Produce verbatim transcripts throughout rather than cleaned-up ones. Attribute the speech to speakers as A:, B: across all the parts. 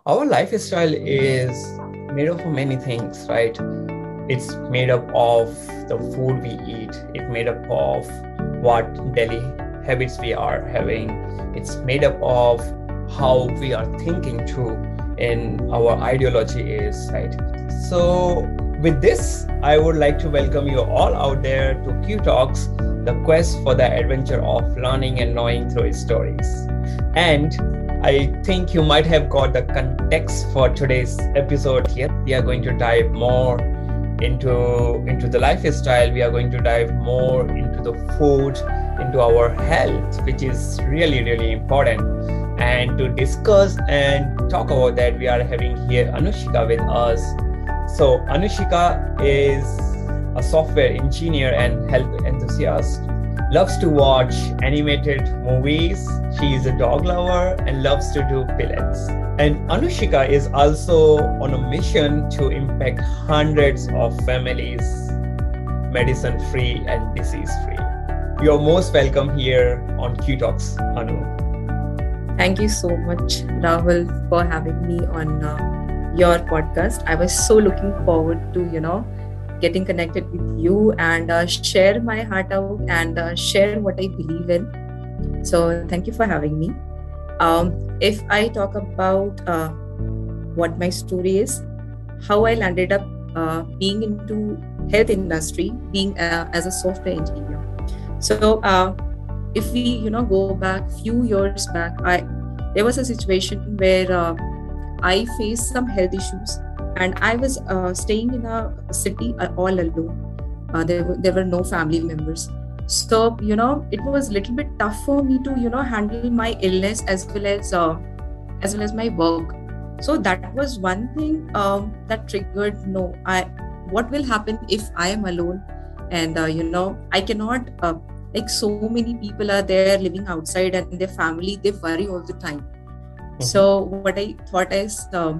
A: Our lifestyle is made up of many things, right? It's made up of the food we eat, it's made up of what daily habits we are having, it's made up of how we are thinking too, and our ideology is, right? So, with this, I would like to welcome you all out there to Q Talks, the quest for the adventure of learning and knowing through stories. And I think you might have got the context for today's episode here. We are going to dive more into, into the lifestyle. We are going to dive more into the food, into our health, which is really, really important. And to discuss and talk about that, we are having here Anushika with us. So Anushika is a software engineer and health enthusiast, loves to watch animated movies. She is a dog lover and loves to do pilates. And Anushika is also on a mission to impact hundreds of families, medicine-free and disease-free. You're most welcome here on Q Talks, Anu.
B: Thank you so much, Rahul, for having me on uh, your podcast. I was so looking forward to, you know, getting connected with you and uh, share my heart out and uh, share what I believe in. So thank you for having me. Um, if I talk about uh, what my story is, how I landed up uh, being into health industry, being uh, as a software engineer. So uh, if we, you know, go back few years back, I there was a situation where uh, I faced some health issues. And I was uh, staying in a city uh, all alone. Uh, there, were, there were no family members. So, you know, it was a little bit tough for me to, you know, handle my illness as well as uh, as well as my work. So that was one thing um, that triggered, no, I what will happen if I am alone? And, uh, you know, I cannot, uh, like so many people are there living outside and their family, they worry all the time. Mm-hmm. So what I thought is, um,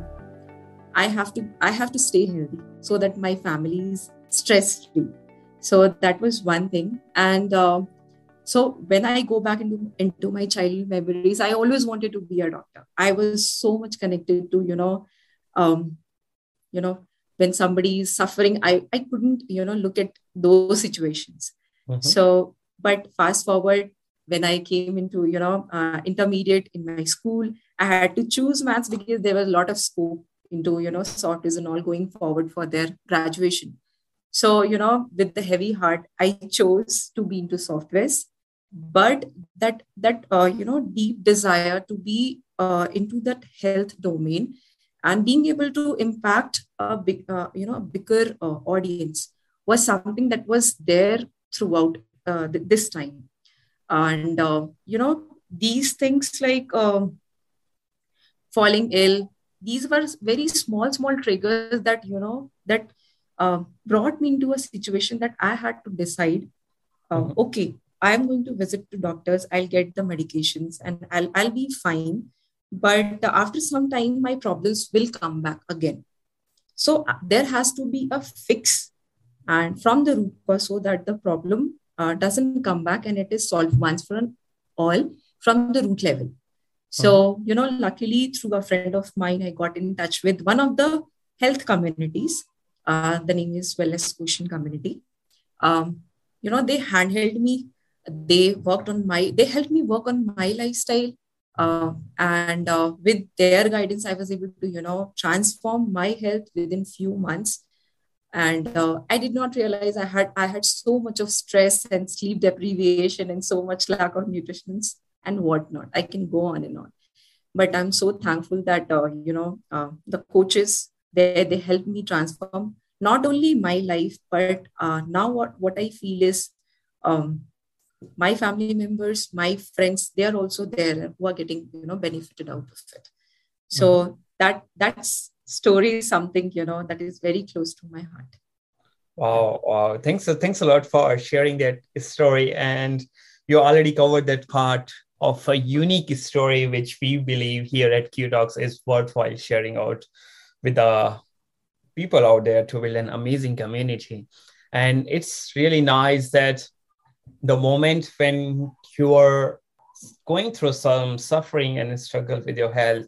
B: I have to I have to stay healthy so that my family is stress free. So that was one thing. And uh, so when I go back into, into my childhood memories, I always wanted to be a doctor. I was so much connected to, you know, um, you know, when somebody is suffering, I, I couldn't, you know, look at those situations. Mm-hmm. So, but fast forward, when I came into, you know, uh, intermediate in my school, I had to choose maths because there was a lot of scope into, you know, softwares and all going forward for their graduation. So, you know, with the heavy heart, I chose to be into softwares, but that, that uh, you know, deep desire to be uh, into that health domain and being able to impact a big, uh, you know, a bigger uh, audience was something that was there throughout uh, th- this time. And, uh, you know, these things like uh, falling ill, these were very small, small triggers that, you know, that uh, brought me into a situation that I had to decide, uh, mm-hmm. okay, I'm going to visit to doctors, I'll get the medications and I'll, I'll be fine. But after some time, my problems will come back again. So uh, there has to be a fix and from the root cause so that the problem uh, doesn't come back and it is solved once for all from the root level. So, you know, luckily through a friend of mine, I got in touch with one of the health communities. Uh, the name is Wellness Quotient Community. Um, you know, they handheld me. They worked on my, they helped me work on my lifestyle. Uh, and uh, with their guidance, I was able to, you know, transform my health within few months. And uh, I did not realize I had, I had so much of stress and sleep deprivation and so much lack of nutrition and whatnot. I can go on and on. But I'm so thankful that, uh, you know, uh, the coaches, they, they helped me transform not only my life, but uh, now what, what I feel is um, my family members, my friends, they are also there who are getting, you know, benefited out of it. So mm-hmm. that that's story is something, you know, that is very close to my heart.
A: Wow. Wow. Thanks, thanks a lot for sharing that story. And you already covered that part of a unique story, which we believe here at Q Talks is worthwhile sharing out with the people out there to build an amazing community. And it's really nice that the moment when you are going through some suffering and struggle with your health,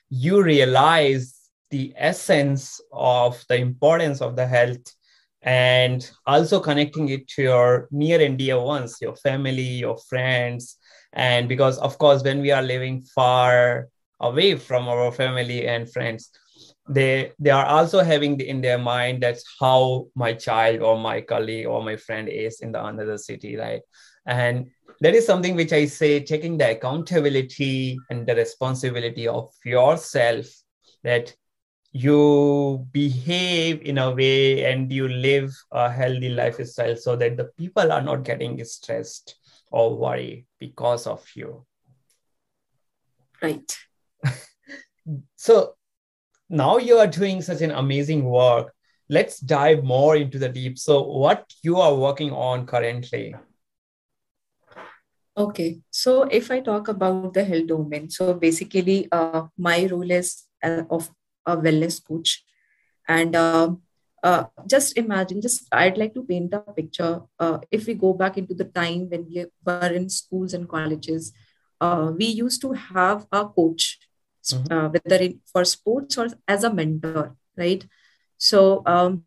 A: you realize the essence of the importance of the health, and also connecting it to your near and dear ones, your family, your friends. And because, of course, when we are living far away from our family and friends, they they are also having in their mind that's how my child or my colleague or my friend is in the another city, right? And that is something which I say, taking the accountability and the responsibility of yourself, that you behave in a way and you live a healthy lifestyle so that the people are not getting stressed or worried because of you.
B: Right.
A: So now you are doing such an amazing work. Let's dive more into the deep. So what you are working on currently?
B: Okay. So if I talk about the health domain, so basically uh, my role is uh, of a wellness coach. And uh, uh, just imagine, just I'd like to paint a picture. Uh, if we go back into the time when we were in schools and colleges, uh, we used to have a coach,
A: Mm-hmm.
B: uh, whether in, for sports or as a mentor, right? So um,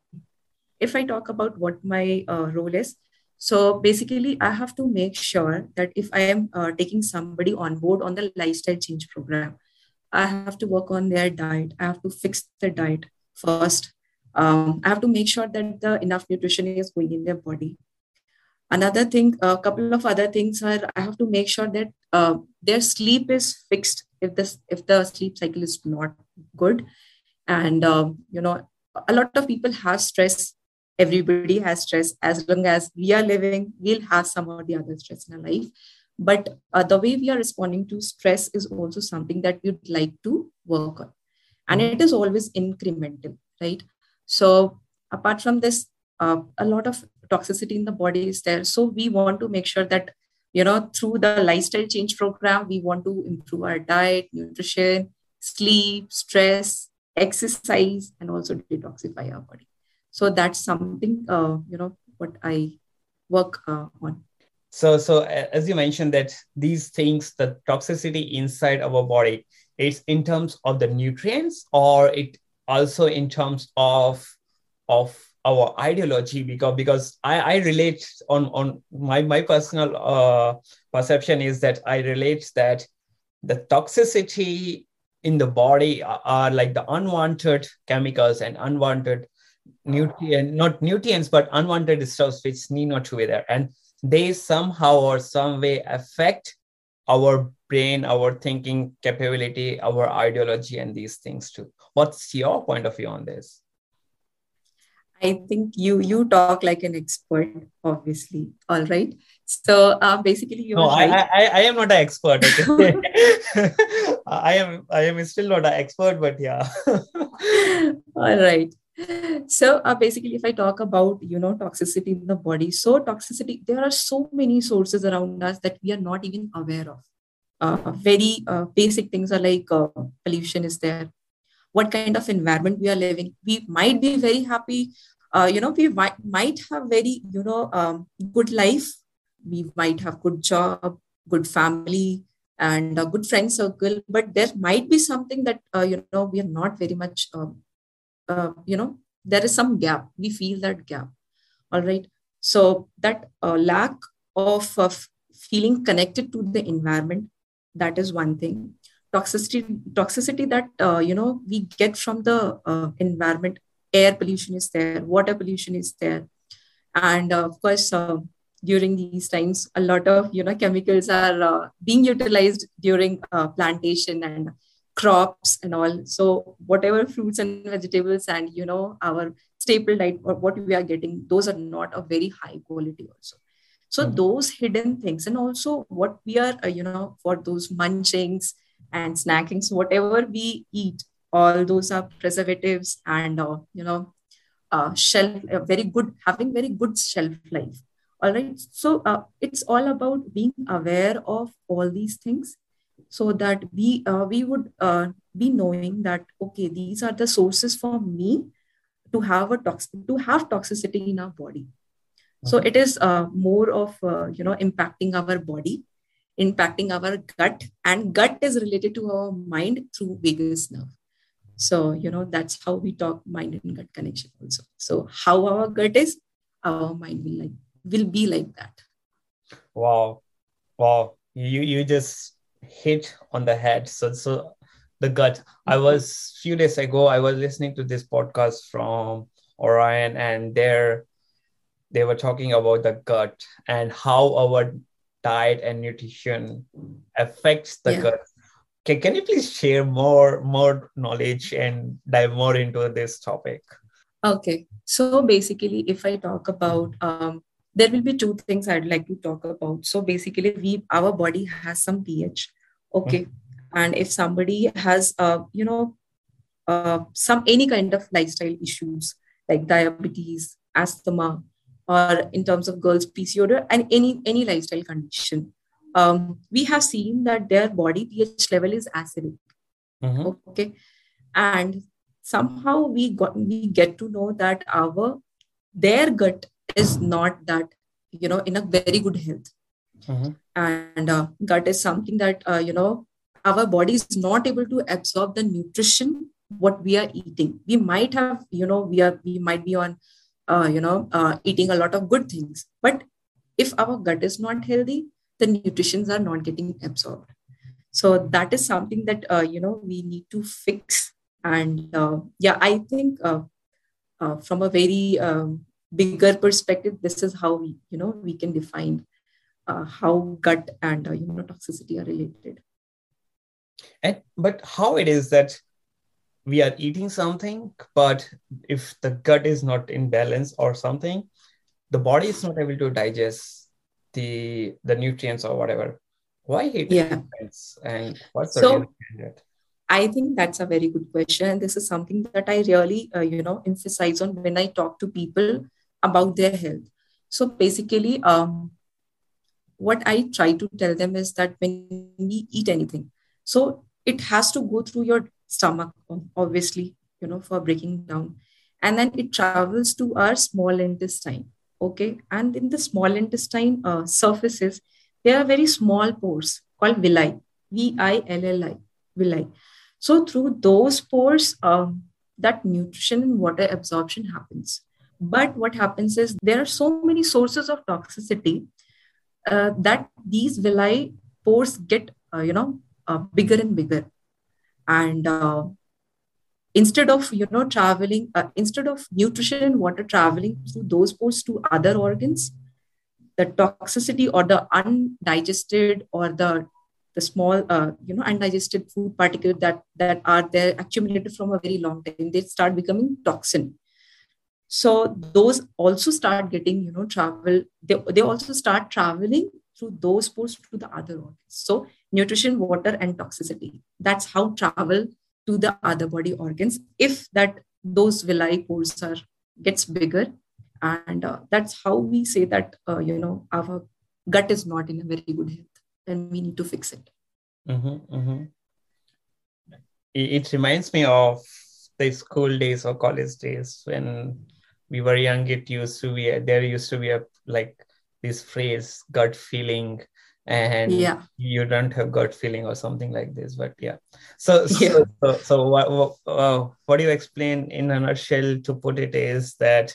B: if I talk about what my uh, role is, so basically, I have to make sure that if I am uh, taking somebody on board on the lifestyle change program, I have to work on their diet. I have to fix the diet first. Um, I have to make sure that the enough nutrition is going in their body. Another thing, a couple of other things are I have to make sure that uh, their sleep is fixed if this if the sleep cycle is not good. And um, you know, a lot of people have stress. Everybody has stress. As long as we are living, we'll have some or the other stress in our life. But uh, the way we are responding to stress is also something that we'd like to work on, and
A: Mm-hmm.
B: it is always incremental, right? So apart from this, uh, a lot of toxicity in the body is there, so we want to make sure that, you know, through the lifestyle change program, we want to improve our diet, nutrition, sleep, stress, exercise, and also detoxify our body. So that's something, uh, you know, what I work uh, on.
A: So, so a- as you mentioned that these things, the toxicity inside our body, it's in terms of the nutrients, or it also in terms of of our ideology, because because I, I relate on on my my personal uh, perception is that I relate that the toxicity in the body are, are like the unwanted chemicals and unwanted nutrient, not nutrients, but unwanted stuff which need not to be there. And they somehow or some way affect our brain, our thinking capability, our ideology, and these things too. What's your point of view on this?
B: I think you you talk like an expert, obviously. All right. So uh, basically, you
A: No,
B: are
A: I,
B: right.
A: I, I am not an expert. Okay, I am, I am still not an expert, but yeah.
B: All right. So uh, basically, if I talk about, you know, toxicity in the body, so toxicity, there are so many sources around us that we are not even aware of. Uh, very uh, basic things are like uh, pollution is there. What kind of environment we are living? We might be very happy. Uh, you know, we might, might have very, you know, um, good life. We might have good job, good family, and a good friend circle. But there might be something that, uh, you know, we are not very much, um, uh, you know, there is some gap. We feel that gap. All right. So that uh, lack of, of feeling connected to the environment, that is one thing. Toxicity, toxicity that uh, you know, we get from the uh, environment. Air pollution is there, water pollution is there, and uh, of course, uh, during these times, a lot of, you know, chemicals are uh, being utilized during uh, plantation and crops and all. So whatever fruits and vegetables and, you know, our staple diet or what we are getting, those are not of very high quality also. So
A: Mhm.
B: those hidden things, and also what we are, uh, you know, for those munchings and snackings, whatever we eat, all those are preservatives and, uh, you know, uh, shelf, uh, very good, having very good shelf life. All right. So uh, it's all about being aware of all these things, so that we uh, we would uh, be knowing that, okay, these are the sources for me to have a tox- to have toxicity in our body. So
A: Mhm.
B: it is uh, more of, uh, you know, impacting our body impacting our gut, and gut is related to our mind through vagus nerve. So, you know, that's how we talk mind and gut connection also. So how our gut is, our mind will like will be like that.
A: Wow. Wow. You you just hit on the head. So so the gut. I was few days ago, I was listening to this podcast from Orion, and there they were talking about the gut and how our diet and nutrition affects the
B: Yeah.
A: gut. Can, can you please share more more knowledge and dive more into this topic?
B: Okay. So basically, if I talk about, um, there will be two things I'd like to talk about. So basically, we our body has some pH. Okay. And if somebody has, uh, you know, uh, some any kind of lifestyle issues like diabetes, asthma, or in terms of girls, P C O D, and any any lifestyle condition, um, we have seen that their body pH level is acidic.
A: Mm-hmm.
B: Okay, and somehow we got we get to know that our their gut is not that, you know, in a very good health.
A: Mm-hmm.
B: And uh, gut is something that, uh, you know, our body is not able to absorb the nutrition what we are eating. We might have, you know, we are we might be on, uh, you know, uh, eating a lot of good things, but if our gut is not healthy, the nutritions are not getting absorbed. So that is something that, uh, you know, we need to fix. And uh, yeah, I think, uh, uh, from a very um, bigger perspective, this is how we, you know, we can define uh, how gut and, uh, you know, toxicity are related.
A: And but how it is that we are eating something, but if the gut is not in balance or something, the body is not able to digest the the nutrients or whatever. Why it
B: Yeah.
A: happens, and what's the
B: So
A: reason behind it?
B: I think that's a very good question. And this is something that I really, uh, you know, emphasize on when I talk to people about their health. So basically, um, what I try to tell them is that when we eat anything, so it has to go through your stomach, obviously, you know, for breaking down. And then it travels to our small intestine. Okay. And in the small intestine uh, surfaces, there are very small pores called villi, V I L L I, villi. So through those pores, um, that nutrition and water absorption happens. But what happens is there are so many sources of toxicity uh, that these villi pores get, uh, you know, uh, bigger and bigger. And uh, instead of, you know, traveling, uh, instead of nutrition and water traveling through those pores to other organs, the toxicity or the undigested or the the small, uh, you know, undigested food particles that that are there accumulated from a very long time, they start becoming toxin. So those also start getting, you know, travel. They, they also start traveling through those pores to the other organs. So nutrition, water, and toxicity. That's how travel to the other body organs. If that those villi pores are gets bigger, and uh, that's how we say that, uh, you know, our gut is not in a very good health, and we need to fix it.
A: Mm-hmm, mm-hmm. It, it reminds me of the school days or college days when we were young. It used to be there used to be a like this phrase gut feeling, and
B: Yeah.
A: you don't have gut feeling or something like this. But yeah, so
B: Yeah.
A: so so, so what what, uh, what do you explain in a nutshell to put it is that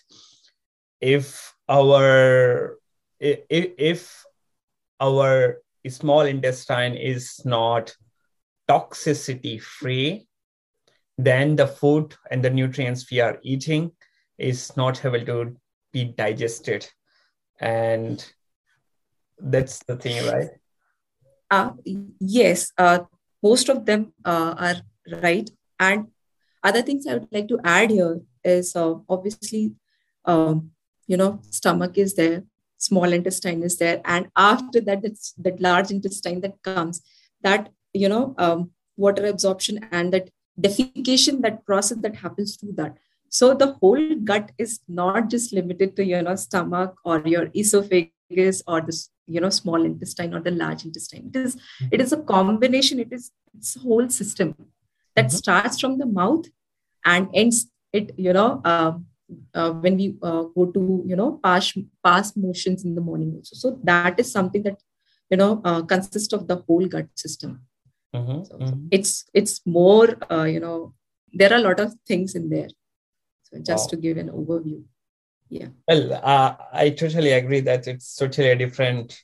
A: if our if, if our small intestine is not toxicity free, then the food and the nutrients we are eating is not able to be digested. And that's the thing, right?
B: Uh, yes, uh, most of them uh, are right. And other things I would like to add here is, uh, obviously, um, you know, stomach is there, small intestine is there, and after that, that's that large intestine that comes, that, you know, um, water absorption and that defecation, that process that happens through that. So the whole gut is not just limited to, you know, stomach or your esophagus or this, you know, small intestine or the large intestine. It is it is a combination. It is it's a whole system that
A: Mm-hmm.
B: starts from the mouth and ends it, you know, uh, uh, when we uh, go to, you know, pass pass motions in the morning also. So that is something that you know, uh, consists of the whole gut system.
A: Mm-hmm.
B: So
A: Mm-hmm.
B: it's it's more, uh, you know, there are a lot of things in there. So just to
A: Wow.
B: give an overview. Yeah.
A: Well, uh, I totally agree that it's totally a different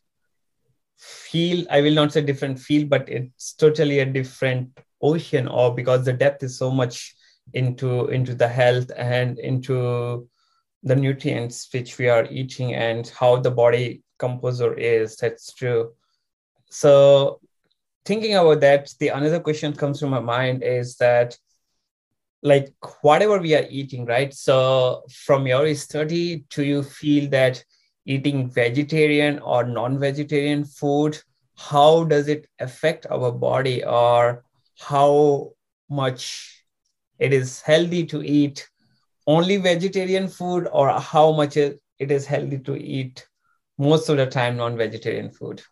A: feel. I will not say different feel, but it's totally a different ocean, or because the depth is so much into into the health and into the nutrients which we are eating and how the body composer is. That's true. So thinking about that, the another question comes to my mind is that, like, whatever we are eating, right? So from your study, do you feel that eating vegetarian or non-vegetarian food, how does it affect our body, or how much it is healthy to eat only vegetarian food, or how much it it is healthy to eat most of the time non-vegetarian food?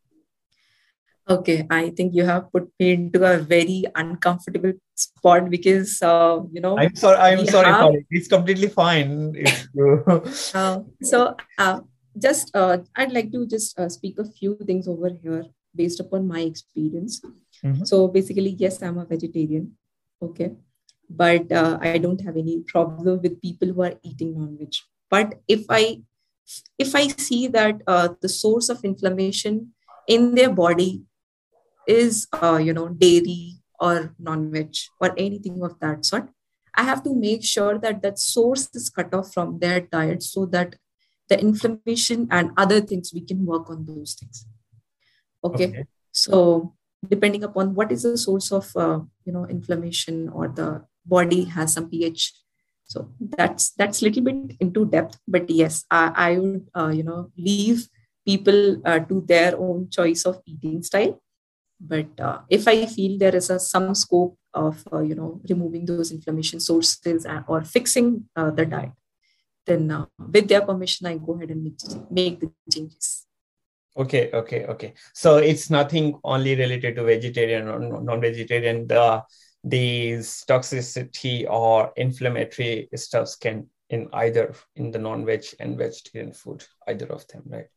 B: Okay, I think you have put me into a very uncomfortable spot because, uh, you know,
A: I'm sorry. I'm
B: we
A: sorry
B: have.
A: for it. It's completely fine if you.
B: Uh, so, uh, just uh, I'd like to just uh, speak a few things over here based upon my experience.
A: Mhm.
B: So, basically, yes, I'm a vegetarian. Okay, but uh, I don't have any problem with people who are eating non-veg. But if I if I see that uh, the source of inflammation in their body is uh, you know, dairy or non-veg or anything of that sort, I have to make sure that that source is cut off from their diet so that the inflammation and other things, we can work on those things. Okay,
A: Okay.
B: so depending upon what is the source of uh, you know, inflammation, or the body has some pH. So that's that's little bit into depth, but yes, i, I would uh, you know, leave people uh, to their own choice of eating style. But uh, if I feel there is a some scope of uh, you know, removing those inflammation sources and, or fixing uh, the diet, then uh, with their permission, I go ahead and make, make the changes.
A: Okay, okay, okay. So it's nothing only related to vegetarian or non- non-vegetarian. The these toxicity or inflammatory stuffs can in either in the non-veg and vegetarian food, either of them, right?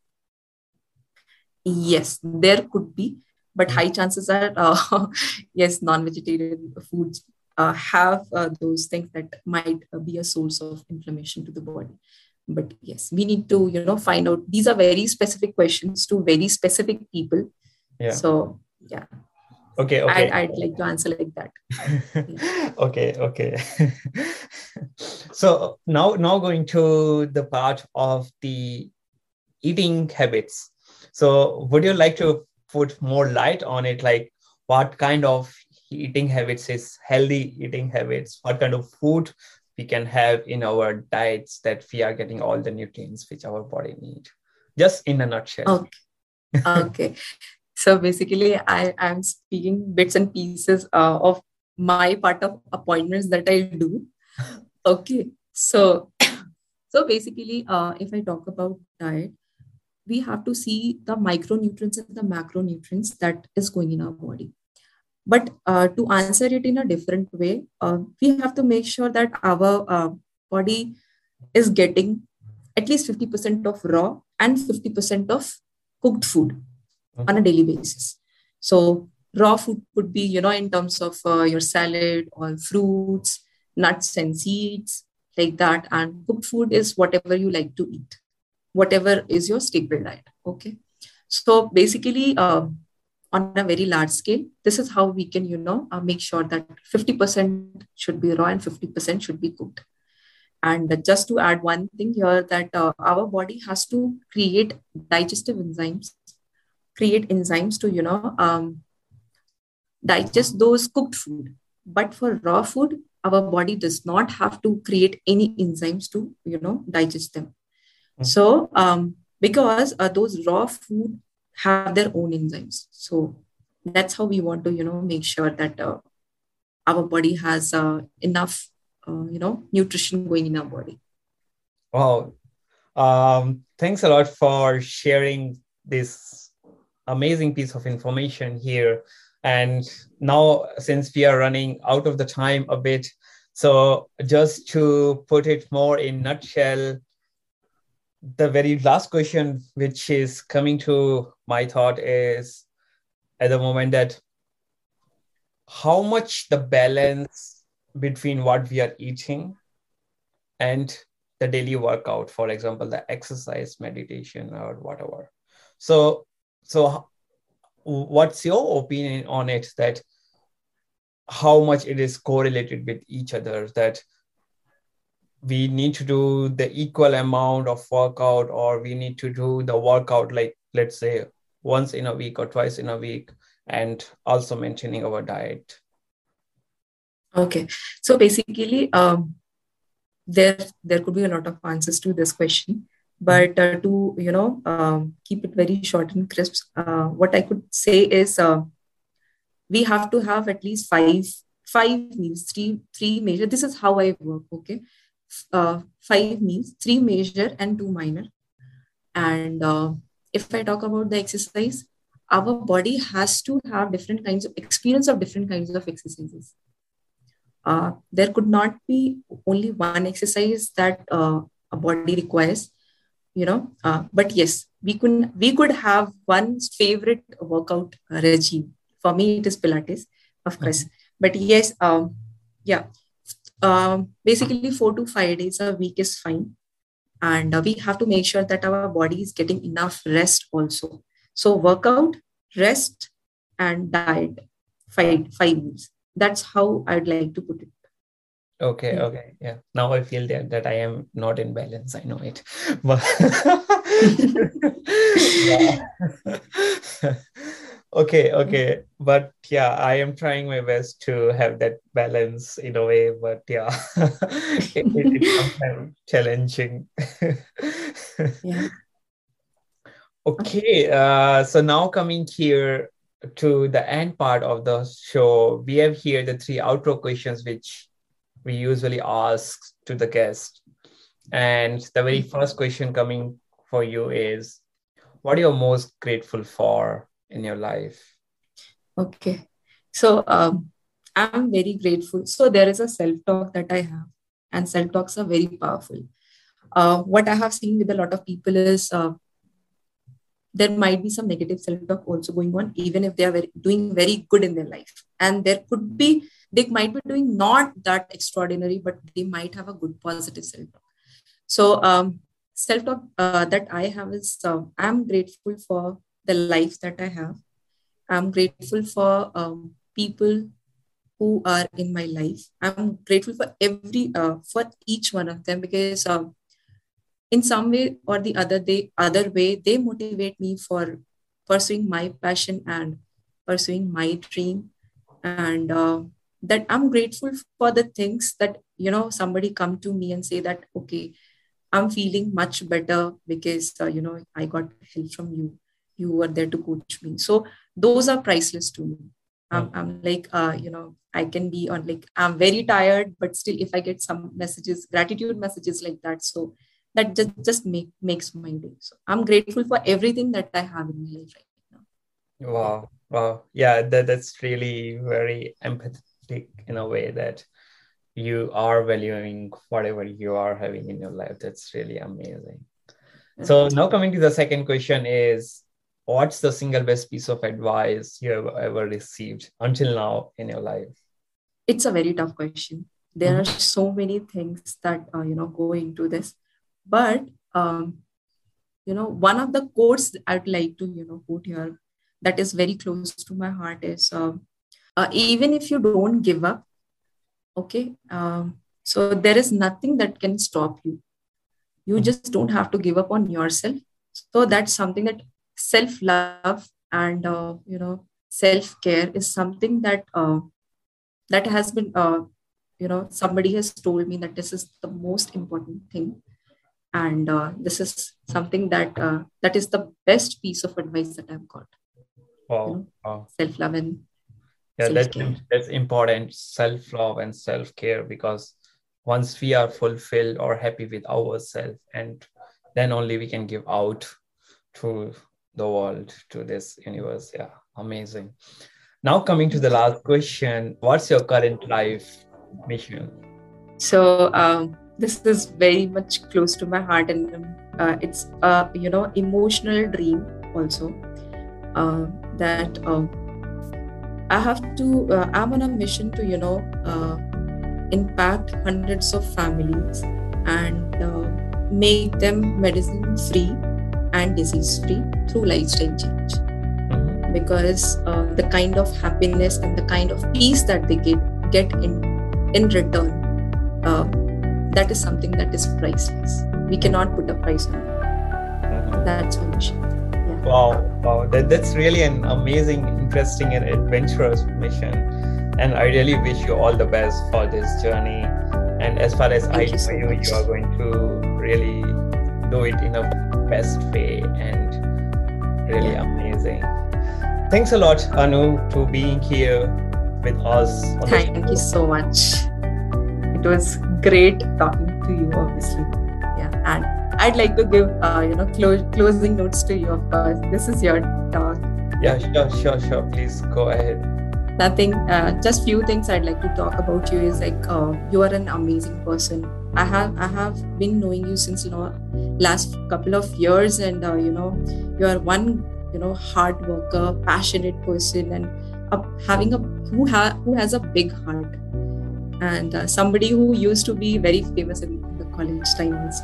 B: Yes, there could be, but
A: Mhm.
B: high chances are, uh, yes, non-vegetarian foods uh, have uh, those things that might uh, be a source of inflammation to the body. But yes, we need to, you know, find out. These are very specific questions to very specific people.
A: Yeah.
B: So yeah,
A: Okay,
B: I'd,
A: okay.
B: I'd like to answer like that. Yeah.
A: Okay, okay. So now now going to the part of the eating habits. So would you like to put more light on it? Like, what kind of eating habits is healthy eating habits? What kind of food we can have in our diets that we are getting all the nutrients which our body need? Just in a nutshell.
B: Okay. Okay. So basically, I am speaking bits and pieces uh, of my part of appointments that I do. Okay. So so basically, uh, if I talk about diet, we have to see the micronutrients and the macronutrients that is going in our body. But uh, to answer it in a different way, uh, we have to make sure that our uh, body is getting at least fifty percent of raw and fifty percent of cooked food on a
A: Mhm.
B: daily basis. So raw food could be, you know, in terms of uh, your salad or fruits, nuts and seeds, like that. And cooked food is whatever you like to eat, whatever is your staple diet. Okay. So basically, uh, on a very large scale, this is how we can, you know, uh, make sure that fifty percent should be raw and fifty percent should be cooked. And just to add one thing here, that uh, our body has to create digestive enzymes, create enzymes to, you know, um, digest those cooked food. But for raw food, our body does not have to create any enzymes to, you know, digest them. So um, because uh, those raw food have their own enzymes. So that's how we want to, you know, make sure that uh, our body has uh, enough, uh, you know, nutrition going in our body.
A: Wow. Um, thanks a lot for sharing this amazing piece of information here. And now, since we are running out of the time a bit, so just to put it more in nutshell, the very last question, which is coming to my thought, is at the moment that how much the balance between what we are eating and the daily workout, for example, the exercise, meditation, or whatever. So, so what's your opinion on it, that how much it is correlated with each other, that we need to do the equal amount of workout, or we need to do the workout, like, let's say, once in a week or twice in a week, and also maintaining our diet?
B: Okay. So basically, um, there there could be a lot of answers to this question, but uh, to you know um, keep it very short and crisp, uh, what I could say is uh, we have to have at least five five meals, three three major. This is how I work. Okay, uh, five meals, three major and two minor. And uh, if I talk about the exercise, our body has to have different kinds of experience of different kinds of exercises. Uh, there could not be only one exercise that uh, a body requires, you know. Uh, but yes, we could we could have one favorite workout regime. For me, it is Pilates, of course. But yes, um, yeah, um, basically four to five days a week is fine, and uh, we have to make sure that our body is getting enough rest also. So workout, rest, and diet, five five meals. That's how I'd like to put it.
A: Okay,
B: Yeah.
A: okay. Yeah. Now I feel that, that I am not in balance. I know it. But okay, okay. But yeah, I am trying my best to have that balance in a way. But yeah, it, it, it's sometimes challenging.
B: Yeah.
A: Okay, uh, so now coming here to the end part of the show, we have here the three outro questions which we usually ask to the guest. And the very first question coming for you is, what are you most grateful for in your life?
B: Okay. So um, I'm very grateful. So there is a self-talk that I have, and self-talks are very powerful. Uh, what I have seen with a lot of people is uh, there might be some negative self-talk also going on, even if they are very, doing very good in their life. And there could be, they might be doing not that extraordinary, but they might have a good positive self-talk. So um, self-talk uh, that I have is, uh, I'm grateful for the life that I have. I'm grateful for um, people who are in my life. I'm grateful for every, uh, for each one of them, because uh, in some way or the other, they other way, they motivate me for pursuing my passion and pursuing my dream. And uh, that I'm grateful for the things that, you know, somebody come to me and say that, okay, I'm feeling much better because, uh, you know, I got help from you. You were there to coach me. So those are priceless to me. I'm, I'm like, uh, you know, I can be on, like, I'm very tired, but still if I get some messages, gratitude messages like that, so that just, just make, makes my day. So I'm grateful for everything that I have in my life right now.
A: Wow. Wow. Yeah, that, that's really very empathetic in a way, that you are valuing whatever you are having in your life. That's really amazing. So now coming to the second question is, what's the single best piece of advice you have ever received until now in your life?
B: It's a very tough question. There mm-hmm. are so many things that, uh, you know, go into this. But, um, you know, one of the quotes I'd like to, you know, quote here that is very close to my heart is, uh, uh, even if you don't give up, okay, um, so there is nothing that can stop you. You just don't have to give up on yourself. So that's something that self-love and, uh, you know, self-care is something that, uh, that has been, uh, you know, somebody has told me that this is the most important thing. And uh, this is something that, uh, that is the best piece of advice that I've got.
A: Wow.
B: You know,
A: Wow.
B: Self-love and
A: yeah, that's, that's important, self-love and self-care, because once we are fulfilled or happy with ourselves, and then only we can give out to the world, to this universe. Yeah, amazing. Now coming to the last question, what's your current life mission?
B: So um, this is very much close to my heart, and uh, it's a you know emotional dream also, uh, that uh, I have to uh, I'm on a mission to you know uh, impact hundreds of families and uh, make them medicine free and disease free through lifestyle change.
A: Mhm.
B: Because uh, the kind of happiness and the kind of peace that they get get in in return, uh, that is something that is priceless. We cannot put a price on it.
A: Mhm.
B: That's my mission. Yeah.
A: Wow, wow, that, that's really an amazing, interesting, and adventurous mission. And I really wish you all the best for this journey. And as far as
B: Thank
A: I
B: you so
A: know you,
B: much.
A: you are going to really do it in a best way and really
B: Yeah.
A: amazing. Thanks a lot, Anu, to being here with us on the
B: Thank you so much. It was great talking to you, obviously. Yeah, and I'd like to give uh, you know clo- closing notes to you. Of course, this is your talk.
A: Yeah, sure, sure, sure. Please go ahead.
B: Nothing, uh, just few things I'd like to talk about you is like uh, you are an amazing person. I have I have been knowing you since you know last couple of years, and uh, you know you are one you know hard worker, passionate person, and uh, having a who ha- who has a big heart, and uh, somebody who used to be very famous in the college time also.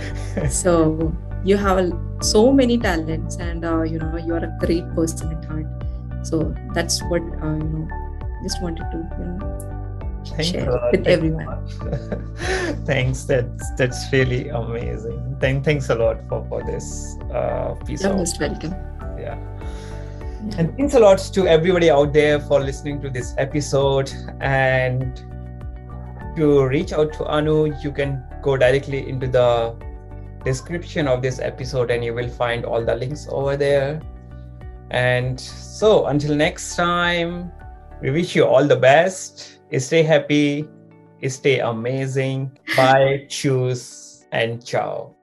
B: So you have a, so many talents, and uh, you know you are a great person at heart. So that's what uh, you know just wanted to you know
A: Thanks
B: share
A: a lot.
B: with
A: Thanks
B: everyone.
A: so much. Thanks. That's that's really amazing. Thank, thanks a lot for for this uh, piece
B: You're
A: of
B: most welcome.
A: yeah.
B: Yeah.
A: And thanks a lot to everybody out there for listening to this episode. And to reach out to Anu, you can go directly into the description of this episode, and you will find all the links over there. And so until next time, we wish you all the best. Stay happy, stay amazing. Bye, choose, and ciao.